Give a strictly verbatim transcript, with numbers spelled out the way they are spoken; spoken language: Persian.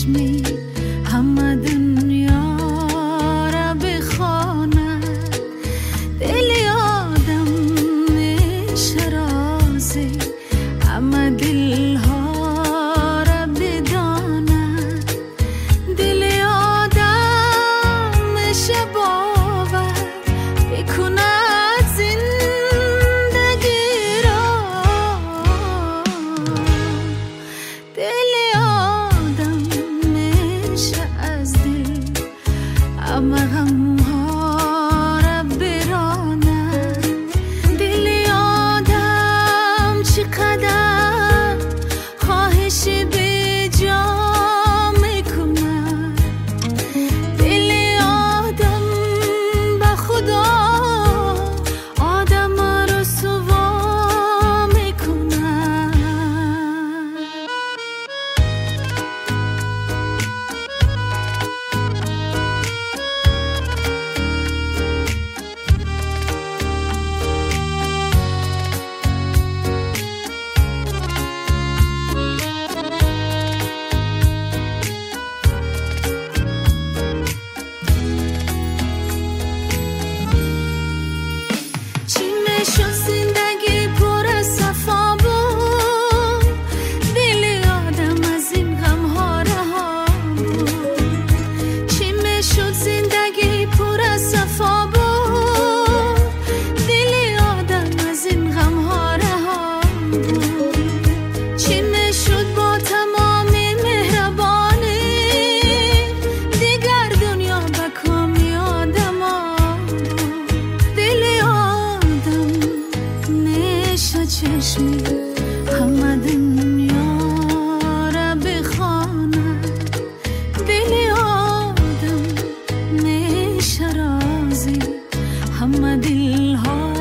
چشمی همه دنیا را بخواند، دل آدم میشه رازی همه دلها را بداند، دل آدم میشه باور بکند زندگی را، دل آدم میشه از دل همه غمها را براند، دل آدم چقدر خواهش به جا میکند، دل آدم به خدا آدم را سوا میکند. چی میشد زندگی پر از صفا بود، دل آدم از این غمها رها بود، چی میشد زندگی پر از صفا بود، دل آدم از این غمها رها بود، چی میشد با تمام مهربانی دیگر دنیا به کامی آدما بود، دل آدم میشه چشمی همه دنیا را بخواند، دل آدم میشه رازی همه دلها